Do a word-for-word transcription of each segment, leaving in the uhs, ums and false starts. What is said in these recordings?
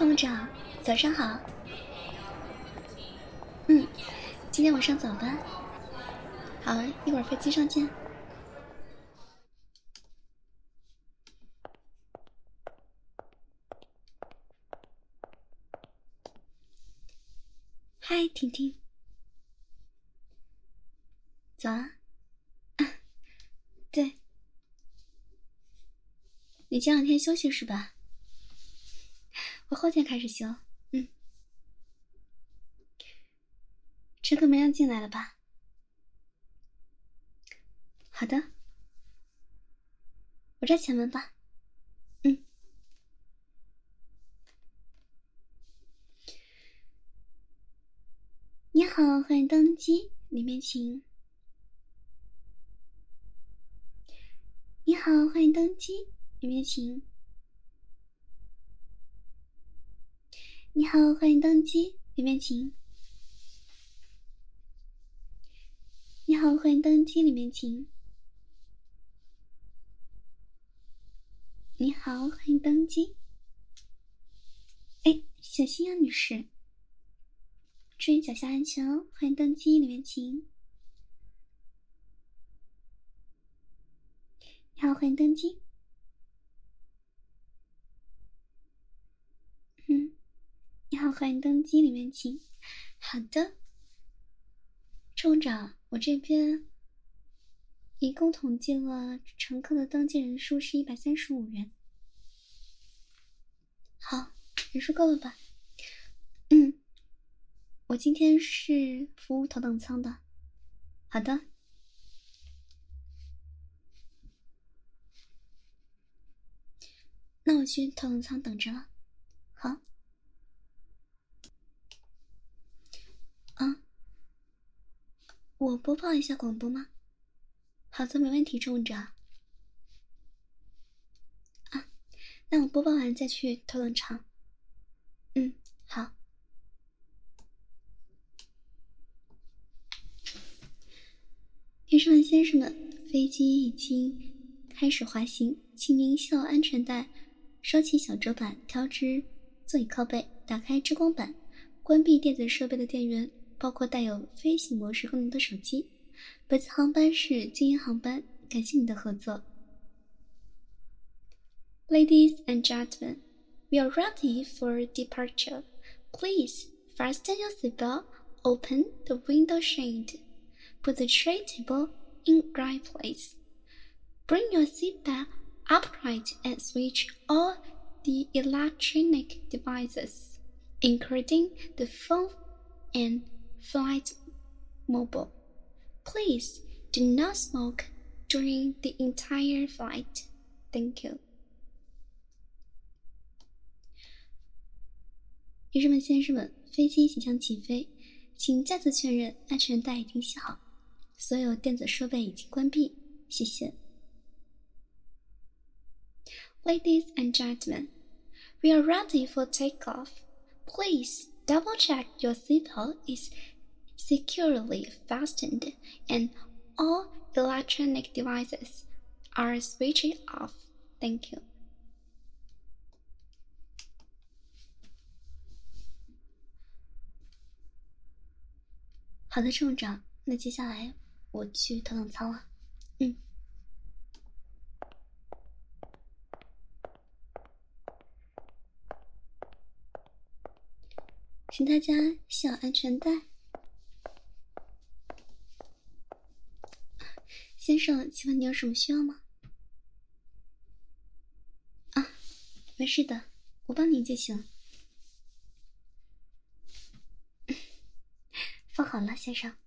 乘务长，早上好。嗯，今天晚上早班。好，一会儿飞机上见。嗨，婷婷。早啊。啊，对。你前两天休息是吧？我后天开始休。嗯。乘客们要进来了吧？好的。我这前门吧。嗯。你好，欢迎登机，里面请。你好，欢迎登机，里面请。你好，欢迎登机，里面请。你好，欢迎登机，里面请。你好，欢迎登机。哎，小心啊，女士。注意脚下安全哦，欢迎登机，里面请。你好，欢迎登机。嗯，你好，欢迎登机，里面请。好的。乘务长，我这边一共统计了乘客的登记人数是一百三十五人。好，人数够了吧？嗯，我今天是服务头等舱的。好的。那我去头等舱等着了。好。啊，我播报一下广播吗？好的，没问题，乘务长。啊，那我播报完再去头等舱。嗯，好。女士们、先生们，飞机已经开始滑行，请您系好安全带，收起小桌板，调直座椅靠背，打开遮光板，关闭电子设备的电源，包括带有飞行模式功能的手机。本次航班是经营航班，感谢你的合作。Ladies and gentlemen, we are ready for departure. Please fasten your seatbelt, open the window shade, put the tray table in right place. Bring your seatbelt upright and switch all the electronic devices, including the phone and flight mobile. Please do not smoke during the entire flight. Thank you. 女士们、先生们，飞机即将起飞，请再次确认安全带已经系好，所有电子设备已经关闭，谢谢。Ladies and gentlemen, we are ready for takeoff. Please double check your seatbelt is securely fastened and all electronic devices are switched off. Thank you. 好的，乘务长，那接下来我去头等舱了。嗯。请大家系好安全带。先生，请问你有什么需要吗？啊，没事的，我帮您就行。放好了，先生。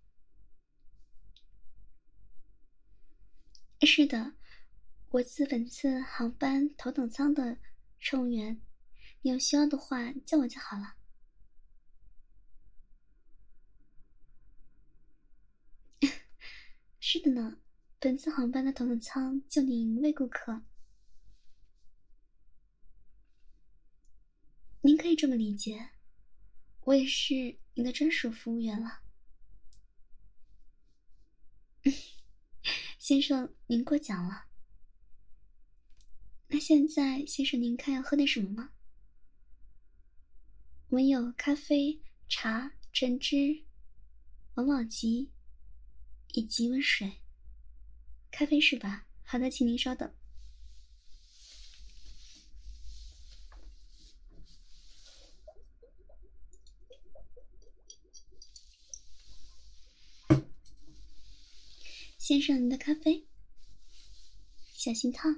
是的，我是本次航班头等舱的乘务员，你有需要的话叫我就好了。是的呢，本次航班的头等舱就您一位顾客。您可以这么理解，我也是您的专属服务员了。先生，您过奖了。那现在，先生您看要喝点什么吗？ 我们有咖啡、茶、橙汁、王老吉以及温水。咖啡是吧？好的，请您稍等。先生，您的咖啡，小心烫。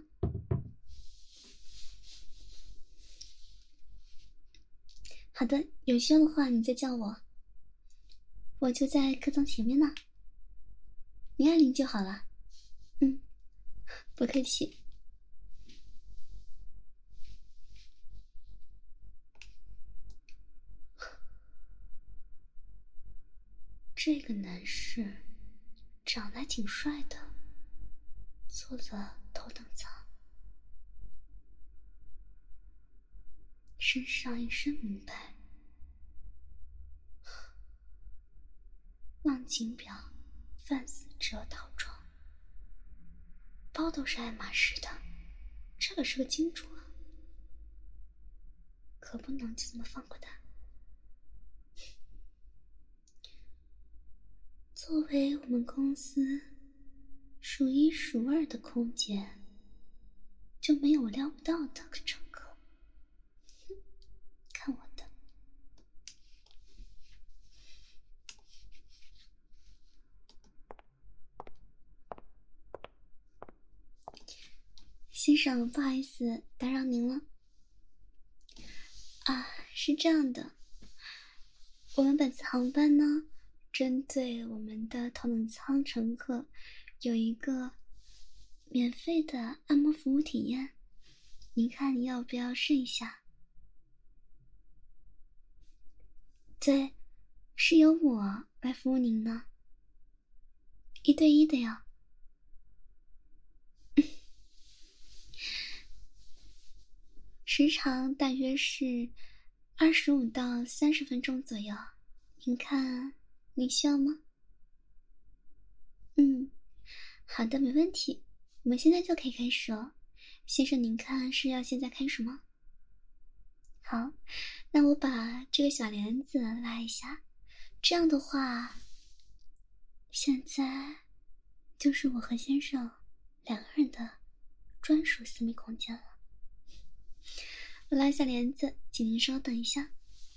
好的，有需要的话你再叫我，我就在客舱前面呢，您按铃就好了。嗯，不客气。这个男士长得还挺帅的，坐了头等舱，身上一身名牌，浪景表、范思哲套装，包都是爱马仕的，这可是个金主啊，可不能就这么放过他。作为我们公司数一数二的空姐，就没有我撩不到的乘客。哼，看我的！先生，不好意思打扰您了。啊，是这样的，我们本次航班呢，针对我们的头等舱乘客有一个免费的按摩服务体验，您看你要不要试一下？对，是由我来服务您呢，一对一的哟。时长大约是二十五到三十分钟左右，您看你需要吗？嗯，好的，没问题，我们现在就可以开始哦。先生，您看是要现在开始吗？好，那我把这个小帘子拉一下，这样的话，现在就是我和先生两个人的专属私密空间了。我拉下帘子，请您稍等一下。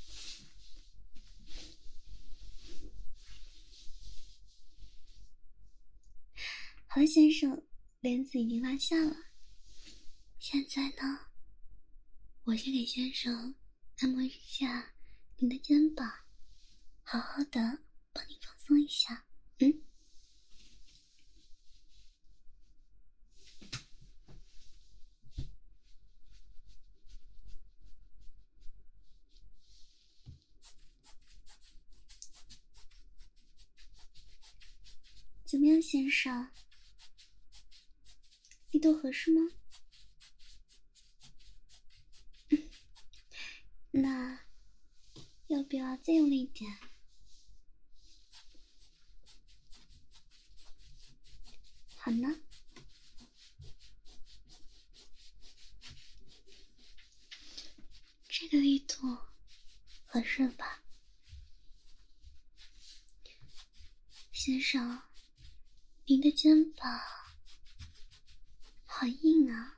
好了，先生，帘子已经拉下了。现在呢，我先给先生按摩一下您的肩膀，好好的帮您放松一下。嗯。怎么样，先生？力度合适吗？那要不要再用力一点？好呢。这个力度合适吧？先生，您的肩膀好硬啊，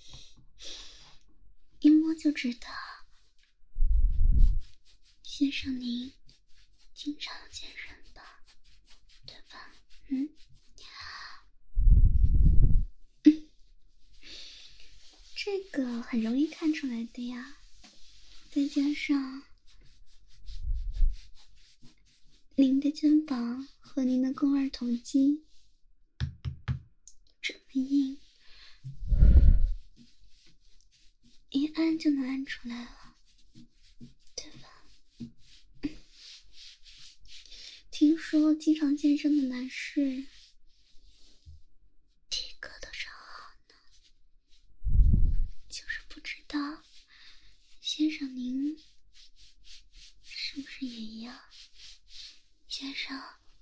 一摸就知道先生您经常健身吧，对吧？嗯，嗯，这个很容易看出来的呀，再加上您的肩膀和您的肱二头肌这么硬，一按就能按出来了，对吧？听说经常健身的男士体格都超好呢，就是不知道先生您是不是也一样？先生，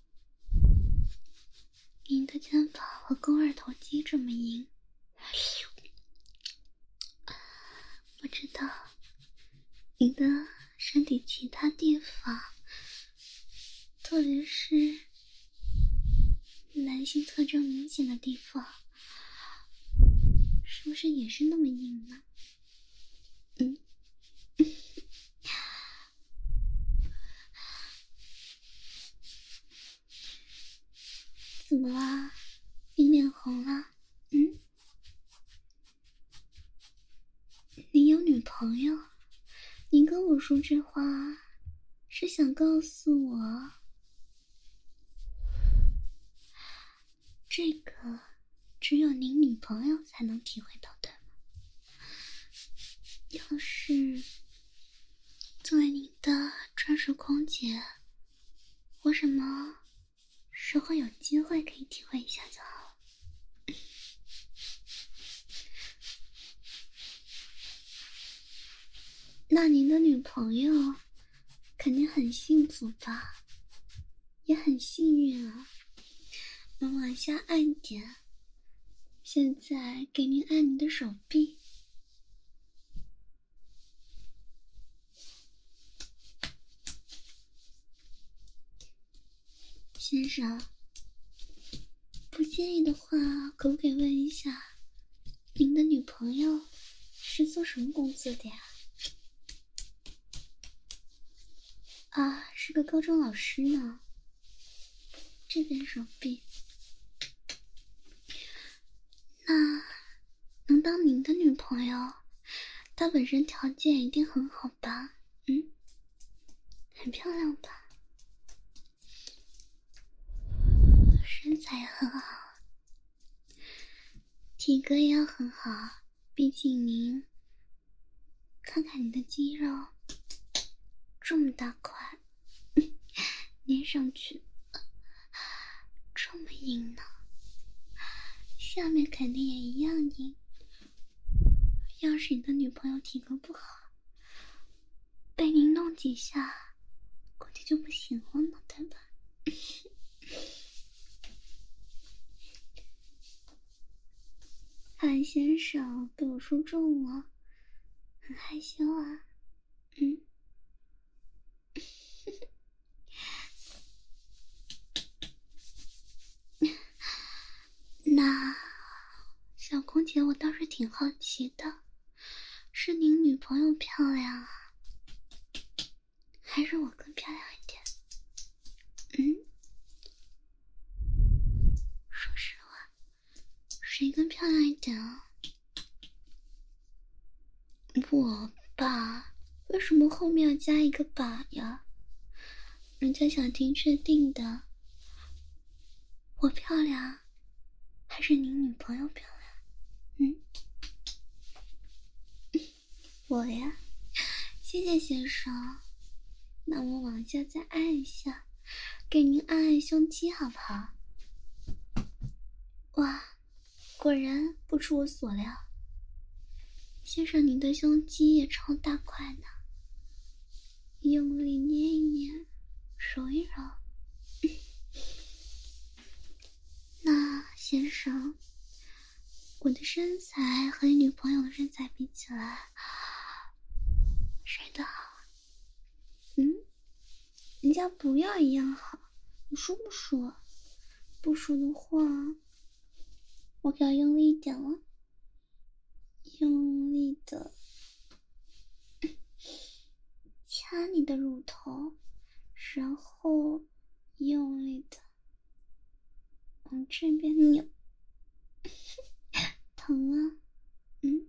您的肩膀和肱二头肌这么硬，不知道您的身体他地方，特别是男性特征明显的地方，是不是也是那么硬呢？嗯，怎么啦？你脸红了？嗯？你有女朋友？你跟我说这话，是想告诉我，这个只有您女朋友才能体会到，对吗？要是作为您的专属空姐，我什么时候有机会可以体会一下就好了。那您的女朋友肯定很幸福吧，也很幸运啊。能往下按点，现在给您按您的手臂。先生，不介意的话，可不可以问一下，您的女朋友是做什么工作的呀？啊，是个高中老师呢。这边手臂。那能当您的女朋友，她本身条件一定很好吧？嗯，很漂亮吧？身材也很好，体格也要很好，毕竟您看看你的肌肉，这么大块，捏上去这么硬呢，下面肯定也一样硬。要是你的女朋友体格不好，被您弄几下，估计就不行了呢，对吧？韩先生被我说中了，很害羞啊。嗯。那小空姐，我倒是挺好奇的，是您女朋友漂亮啊，还是我更漂亮一点？嗯，说实话，谁更漂亮一点啊？我吧？为什么后面要加一个吧呀？人家想听确定的。我漂亮，还是您女朋友漂亮？嗯，我呀，谢谢先生。那我往下再按一下，给您按按胸肌好不好？哇，果然不出我所料，先生您的胸肌也超大块呢。用力捏一捏，揉一揉。那先生，我的身材和你女朋友的身材比起来，谁的好？嗯，人家不要一样好，你说不说？不说的话，我可要用力一点了，用力的掐你的乳头，然后用力的往这边扭。疼啊？嗯，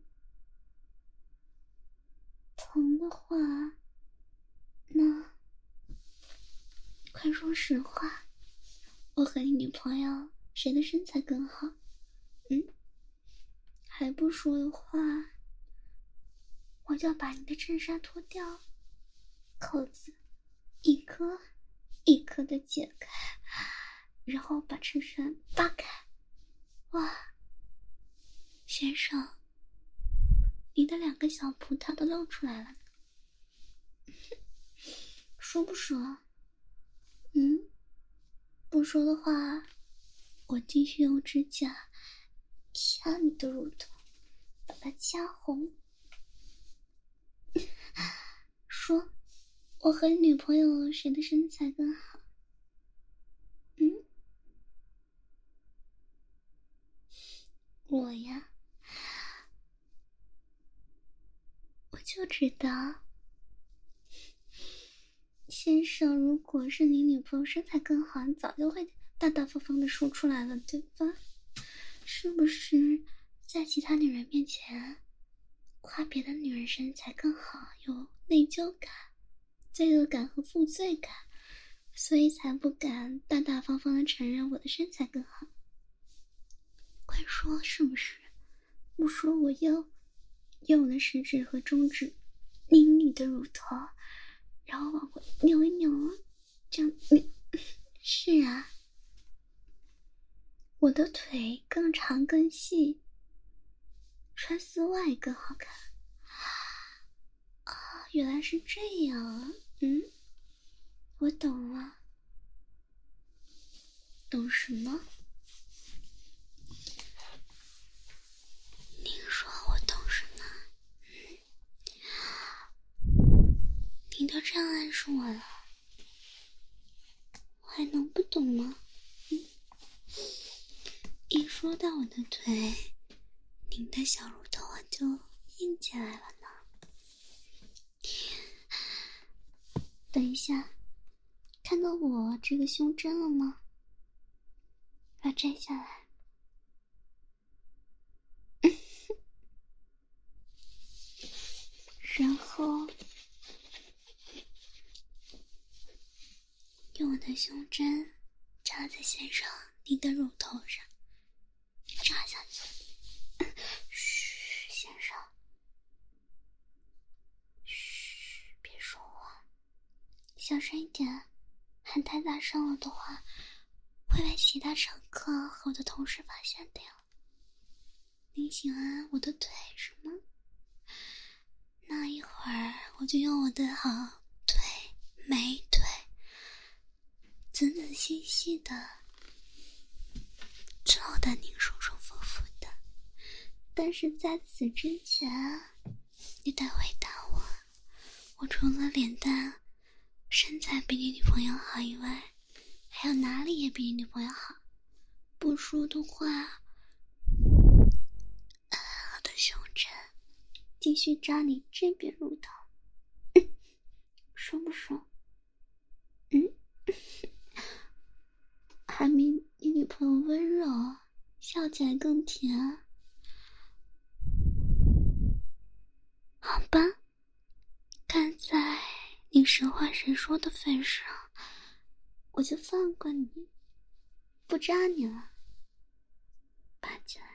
疼的话，那快说实话，我和你女朋友谁的身材更好？嗯，还不说的话，我就要把你的衬衫脱掉，扣子一颗一颗的解开，然后把衬衫扒开。哇，先生，你的两个小葡萄都露出来了，说不说？嗯，不说的话，我继续用指甲掐你的乳头，把它掐红。说， 我和女朋友谁的身材更好？嗯，我呀，我就知道，先生，如果是你女朋友身材更好，你早就会大大方方的说出来了，对吧？是不是在其他女人面前夸别的女人身材更好，有内疚感、罪恶感和负罪感，所以才不敢大大方方的承认我的身材更好？快说是不是？不说我又用我的食指和中指拧你的乳头，然后往回扭一扭，这样扭。是啊，我的腿更长更细，穿丝袜更好看。啊，原来是这样啊！嗯，我懂了。懂什么？您说我懂什么？嗯，您都这样暗示我了，我还能不懂吗？嗯，一说到我的腿，您的小乳头啊就硬起来了呢。等一下，看到我这个胸针了吗？把它摘下来。然后用我的胸针插在先生您的乳头上，插下去。嘘，先生，嘘，别说话，小声一点，喊太大声了的话，会被其他乘客和我的同事发现的呀。您喜欢我的腿是吗？那一会儿我就用我的好腿、美腿，仔仔细细的照得您舒舒服服的。但是在此之前，你得回答我，我除了脸蛋、身材比你女朋友好以外，还有哪里也比你女朋友好？不说的话，我的胸针继续扎你这边乳头，嗯，说不说？嗯，还比你女朋友温柔，笑起来更甜。好吧，看在你实话实说的份上，我就放过你，不扎你了。爬起来。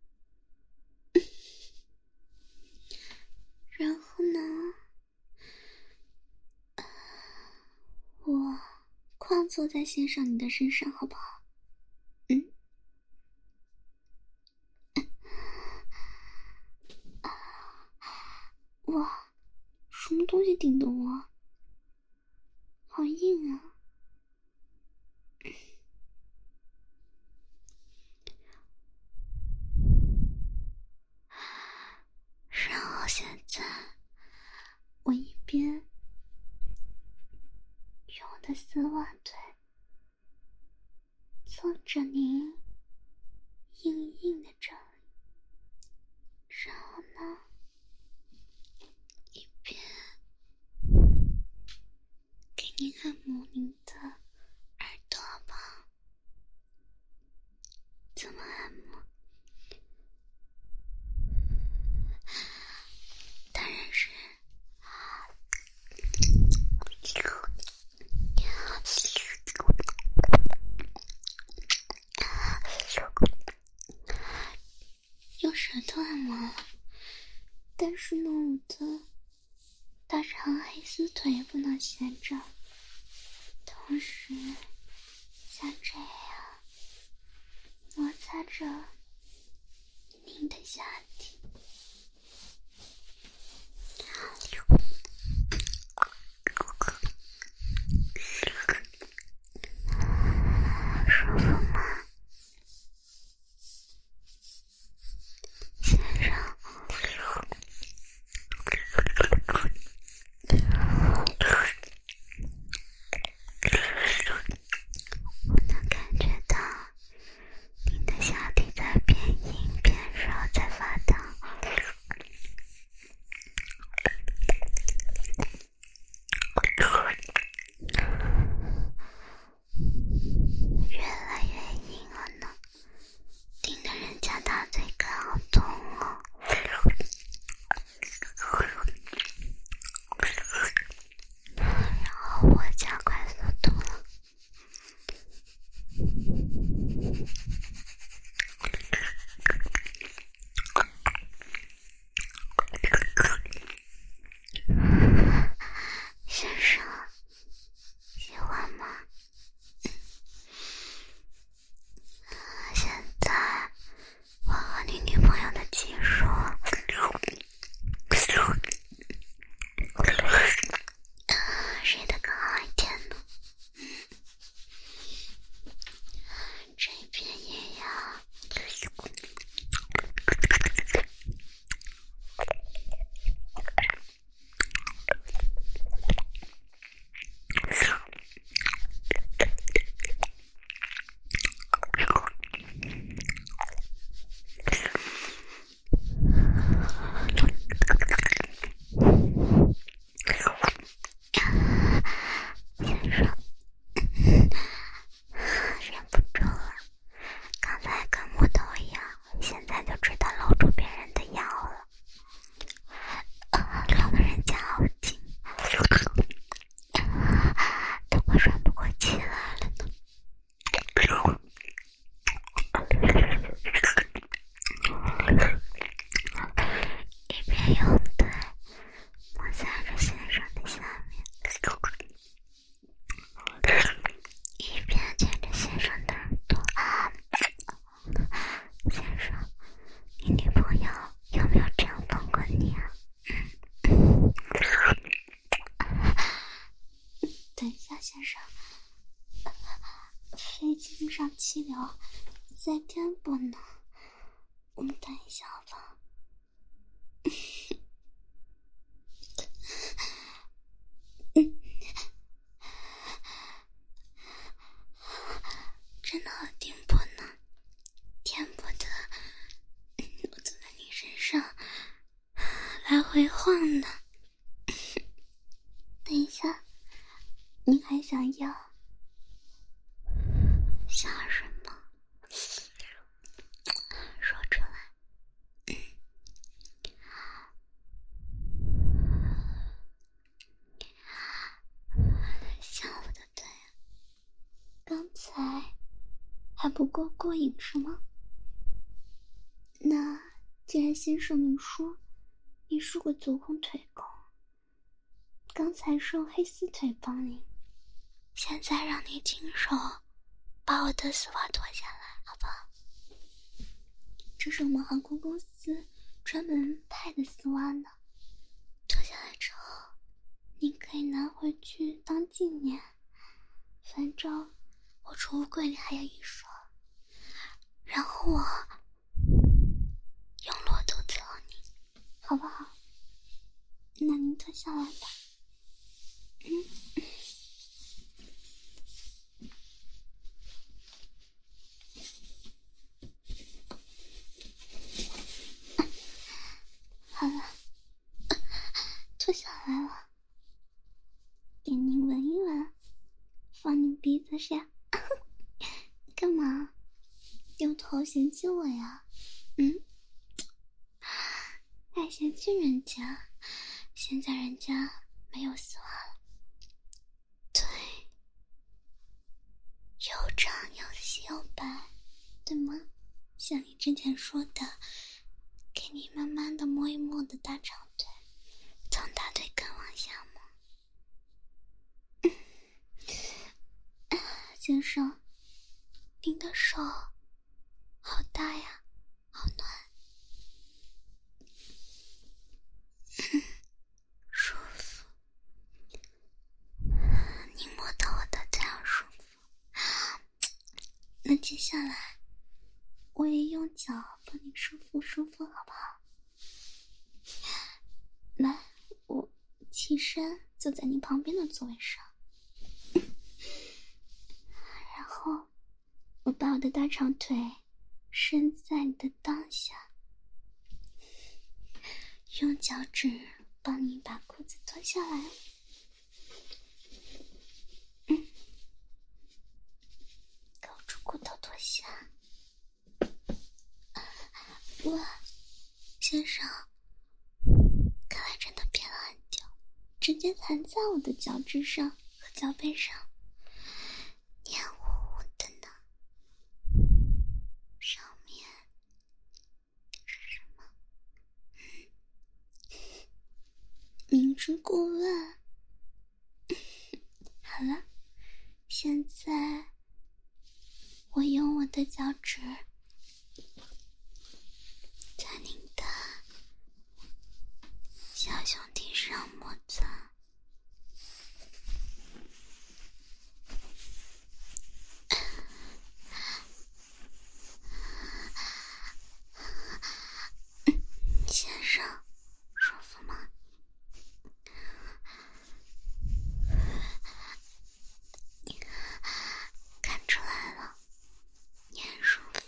然后呢，我跨坐在先生你的身上好不好？嗯，哇，什么东西顶的我？好硬啊！然后现在，我一边用我的丝袜腿做着您硬硬的这里，然后呢，一边给您按摩您的耳朵吧。怎么按摩？当然是用舌头按摩，但是呢，我的大长黑丝腿也不能闲着，同时像这样摩擦着您的下体。舒服吗？先生， 会晃呢。等一下，你还想要想要什么？说出来。想我的对，刚才还不够过瘾是吗？那既然先生你说你是个足控腿控，刚才是用黑丝腿帮你，现在让你亲手把我的丝袜脱下来好不好？这是我们航空公司专门派的丝袜呢，脱下来之后你可以拿回去当纪念，反正我储物柜里还有一双，然后我用裸肚子哄你好不好？那你脱下来吧。嗯，好了，脱下来了，给你闻一闻，放你鼻子上。干嘛？有头嫌弃我呀？嗯，还嫌弃人家？现在人家没有丝袜了，对，又长又细又白，对吗？像你之前说的，给你慢慢的摸一摸我的大长腿，从大腿根往下摸。嗯，先生，您的手好大呀，好暖。嗯，舒服。你摸到我的腿好舒服。那接下来我也用脚帮你舒服舒服好不好？来，我起身坐在你旁边的座位上，然后我把我的大长腿伸在你的裆下，用脚趾帮你把裤子脱下来。嗯，勾住裤头脱下。哇，先生，看来真的憋了很久，直接弹在我的脚趾上和脚背上，黏糊糊的呢。上面是什么？明知故问。好了，现在我用我的脚趾在您的小兄弟上摩擦。先生，舒服吗？看出来了，你很舒服。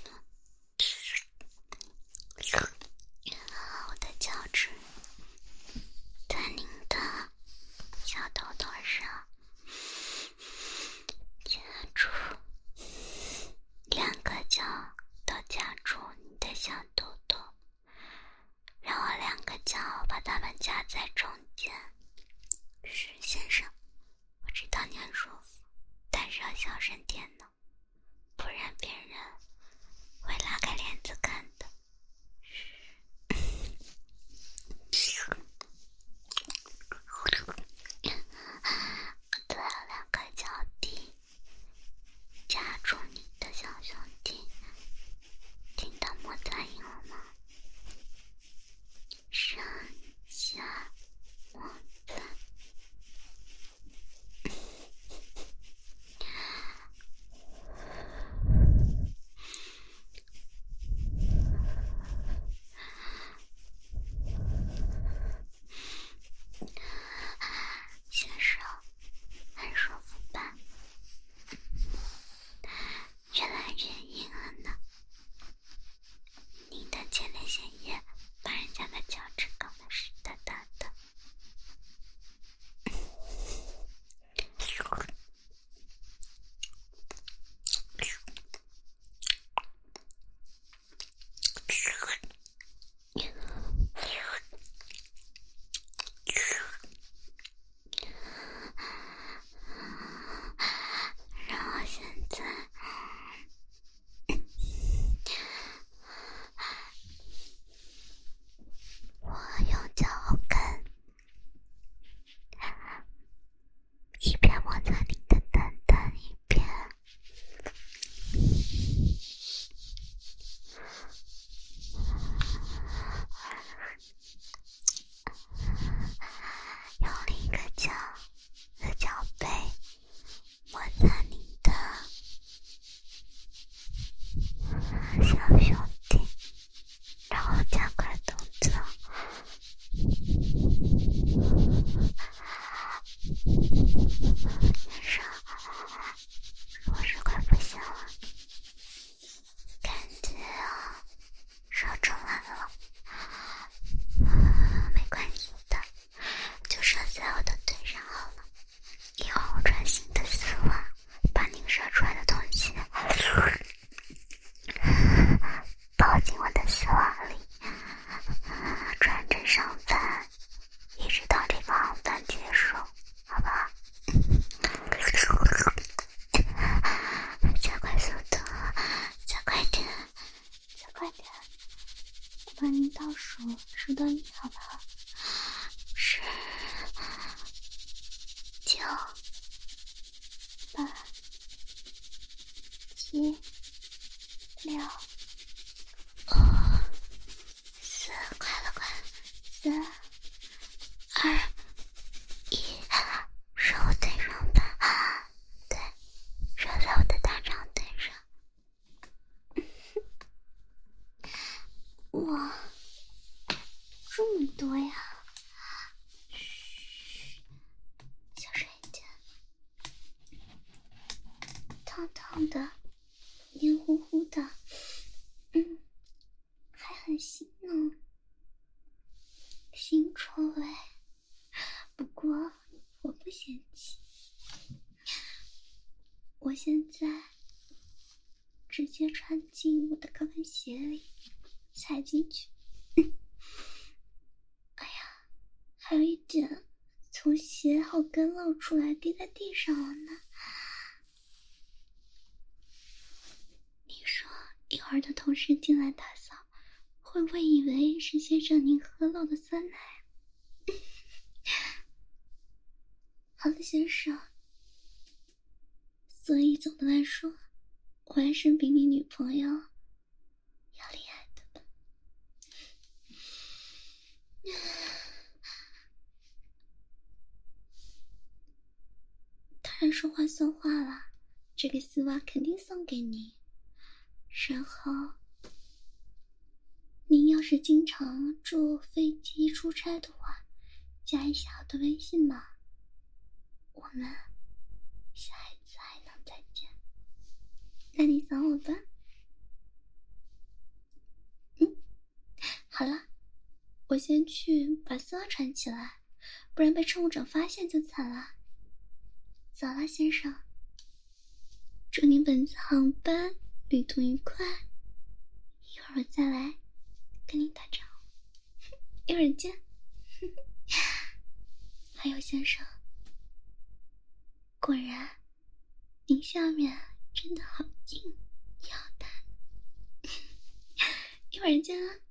我的脚趾在您的小头头上夹住，两个脚都夹住你的小头头，让我两个脚把它们夹在中间。是，先生，我知道你很舒服，但是要小声点呢，不然别人会拉开帘子看的。对了，两个脚底夹住你的小兄弟，听到摩擦音了吗？上下摩擦。先生，很舒服吧？越来越硬了呢。您的前列腺液把人家的脚趾搞得湿哒哒帮您倒数数到一，好不好？十、九、八、七、六、五、四，快了，快了，四、二、一，手对上吧，对，手在我的大长腿上。哇，这么多呀！嘘，小声一点。烫烫的，黏糊糊的，嗯，还很腥呢，腥臭味。不过我不嫌弃，我现在直接穿进我的高跟鞋里，踩进去。哎呀，还有一点从鞋后跟露出来，滴在地上了呢。你说一会儿的同事进来打扫，会不会以为是先生您喝漏的酸奶？好的，先生。所以总的来说，我还是比你女朋友要厉害的吧。当然说话算话啦，这个丝袜肯定送给你。然后您要是经常坐飞机出差的话，加一下我的微信嘛，我们下一次还能再见。那你扫我吧。嗯，好了，我先去把丝袜穿起来，不然被乘务长发现就惨了。走了，先生，祝您本次航班旅途愉快，一会儿我再来跟你打招呼。一会儿见。还有，先生，果然您下面真的好硬，要弹。一会儿见啊。